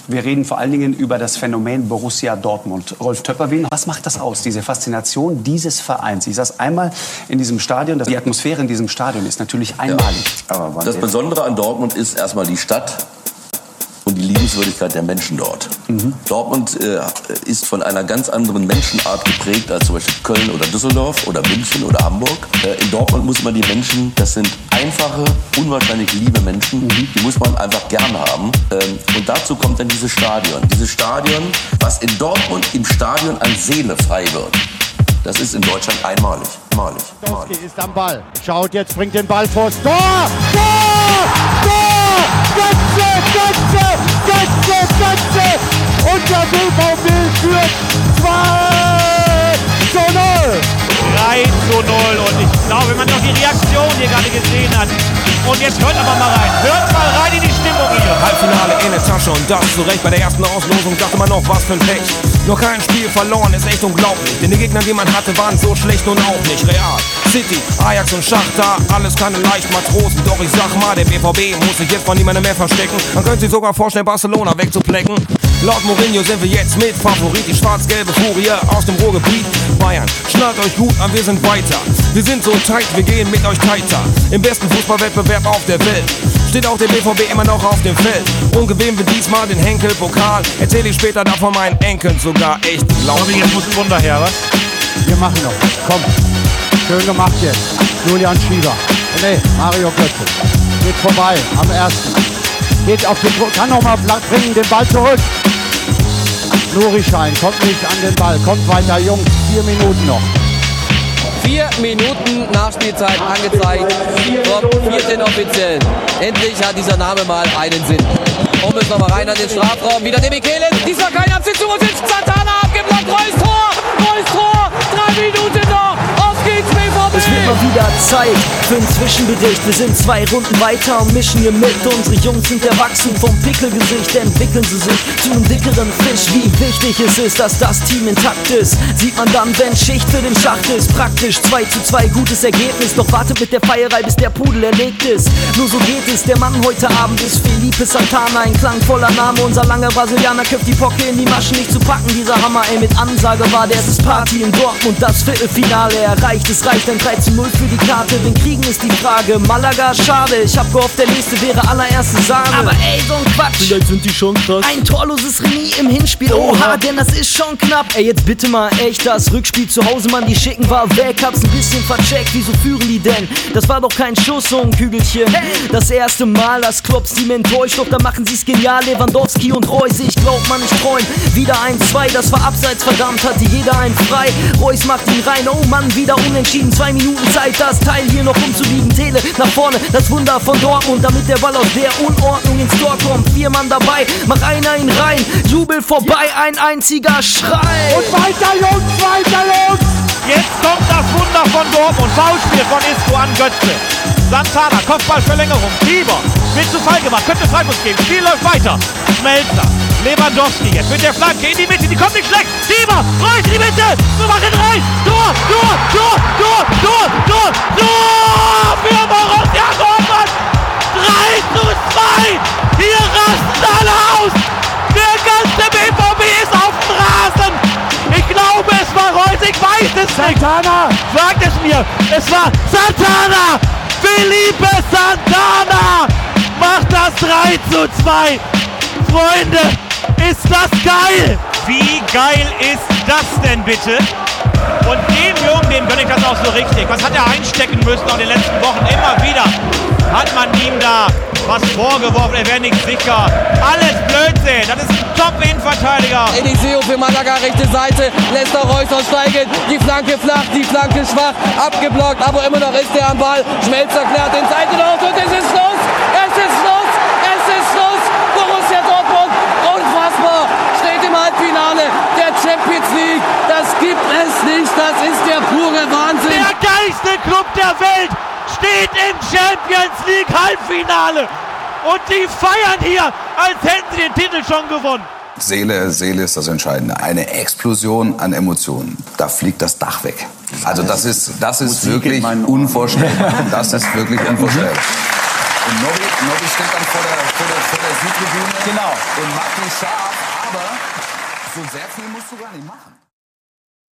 Wir reden vor allen Dingen über das Phänomen Borussia Dortmund. Rolf Töpperwien, was macht das aus, diese Faszination dieses Vereins? Ich saß einmal in diesem Stadion, die Atmosphäre in diesem Stadion ist natürlich einmalig. Ja. Das Besondere an Dortmund ist erstmal die Stadt und die Liebenswürdigkeit der Menschen dort. Dortmund ist von einer ganz anderen Menschenart geprägt als zum Beispiel Köln oder Düsseldorf oder München oder Hamburg. In Dortmund muss man die Menschen, das sind einfache, unwahrscheinlich liebe Menschen, die muss man einfach gern haben. Und dazu kommt dann dieses Stadion. Dieses Stadion, was in Dortmund im Stadion an Seele frei wird. Das ist in Deutschland einmalig. Lewandowski ist am Ball. Schaut jetzt, bringt den Ball vors Tor. Tor! Götze! Und der BVB führt 2:0. 3:0. Und ich glaube, wenn man noch die Reaktion hier gerade gesehen hat. Und jetzt hört aber mal rein. Hört mal rein in die Stimmung hier. Halbfinale in der Tasche und das zu Recht. Bei der ersten Auslosung dachte man noch, was für ein Pech. Nur kein Spiel verloren, ist echt unglaublich. Denn die Gegner, die man hatte, waren so schlecht nun auch nicht. Real, City, Ajax und Schachtar, alles keine leichten Matrosen. Doch ich sag mal, der BVB muss sich jetzt von niemandem mehr verstecken. Man könnte sich sogar vorstellen, Barcelona wegzuplecken. Laut Mourinho sind wir jetzt mit Favorit. Die schwarz-gelbe Furie aus dem Ruhrgebiet. Bayern, schnallt euch gut an, wir sind weiter. Wir sind so tight, wir gehen mit euch tighter. Im besten Fußballwettbewerb auf der Welt steht auch der BVB immer noch auf dem Feld. Und gewinnen wir diesmal den Henkel-Pokal. Erzähl ich später davon meinen Enkeln sogar echt glauben. Jetzt muss ein Wunder her, was? Wir machen noch. Komm. Schön gemacht jetzt. Julian Schieber. Nee, Mario Götze. Geht vorbei am ersten. Geht auf den, kann noch mal bringen, den Ball zurück. Nuri Schein kommt nicht an den Ball. Kommt weiter, Jungs. 4 Minuten noch. 4 Minuten Nachspielzeit angezeigt vom 4. Offiziellen. Endlich hat dieser Name mal einen Sinn. Hummels nochmal rein an den Strafraum. Wieder Demichelis. Diesmal kein Absitz. Santana abgeblockt. Reus Tor. 3 Minuten noch. Auf geht's BVB. Es wird mal wieder Zeit für einen Zwischenbericht. Wir sind 2 Runden weiter und mischen hier mit. Unsere Jungs sind erwachsen vom Pickelgesicht. Entwickeln sie sich zu einem dickeren Fisch. Wie wichtig es ist, dass das Team intakt ist, sieht man dann, wenn Schicht für den Schacht ist. Praktisch 2:2, gutes Ergebnis. Doch wartet mit der Feierei, bis der Pudel erlegt ist. Nur so geht es, der Mann heute Abend ist Felipe Santana. Ein klangvoller Name, unser langer Brasilianer köpft die Pocke in die Maschen nicht zu packen. Dieser Hammer, ey, mit Ansage war der, es ist Party in Dortmund. Das Viertelfinale erreicht, es reicht ein 3:0 für die Karte. Den Kriegen ist die Frage, Malaga, schade. Ich hab gehofft, der nächste wäre allererste Sahne. Aber ey, so ein Quatsch. Vielleicht sind die schon krass. Ein torloses Remis im Hinspiel, oha, denn das ist schon knapp. Ey, jetzt bitte mal echt, das Rückspiel zu Hause, Mann, die schicken war weg. Hab's ein bisschen vercheckt, wieso führen die denn? Das war doch kein Schuss, so ein Kügelchen. Das erste Mal, das Klopps Team enttäuscht, doch da machen sie's genial. Lewandowski und Reus, ich glaub, man, ich träum. Wieder 1:2, das war abseits, verdammt, hatte jeder einen frei. Reus macht ihn rein, oh Mann, wieder unentschieden. 2 Minuten Zeit, das Teil hier noch umzubiegen. Tele nach vorne, das Wunder von Dortmund, damit der Ball aus der Unordnung ins Tor kommt. 4 Mann dabei, mach einer ihn rein. Jubel vorbei, ein einziger Schrei. Und weiter, Jungs, weiter, Jungs! Jetzt kommt das Wunder von Dortmund. Foulspiel von Isco an Götze. Santana, Kopfballverlängerung. Bieber wird zu Fall gemacht, könnte Freiburg geben. Spiel läuft weiter. Schmelzer, Lewandowski jetzt mit der Flanke in die Mitte. Die kommt nicht schlecht. Bieber, Reus in die Mitte. Wir machen rein. Tor für Borussia Dortmund. 3:2. Hier rasten alle aus. Der ganze BVB ist auf dem Rasen. Ich glaube, es war Reus, ich weiß es nicht. Santana! Sagt es mir, es war Santana! Felipe Santana macht das 3:2. Freunde, ist das geil? Wie geil ist das denn bitte? Und dem Jungen, dem gönne ich das auch so richtig. Was hat er einstecken müssen auch in den letzten Wochen? Immer wieder hat man ihm da was vorgeworfen, er wäre nicht sicher. Alles Blödsinn, das ist ein Top-Innenverteidiger. Eliseo für Malaga, rechte Seite, lässt er Reus aussteigen. Die Flanke flach, die Flanke schwach, abgeblockt, aber immer noch ist er am Ball. Schmelzer klärt den Seite aus und es ist los! Borussia Dortmund, unfassbar, steht im Halbfinale der Champions League. Das gibt es nicht, das ist der pure Wahnsinn. Der geilste Club der Welt steht im Champions League Halbfinale. Und die feiern hier, als hätten sie den Titel schon gewonnen. Seele ist das Entscheidende. Eine Explosion an Emotionen. Da fliegt das Dach weg. Also das ist wirklich unvorstellbar. Das ist wirklich unvorstellbar. Und Nobby steht dann vor der Südtribüne Genau. und mach dich scharf, aber so sehr viel musst du gar nicht machen.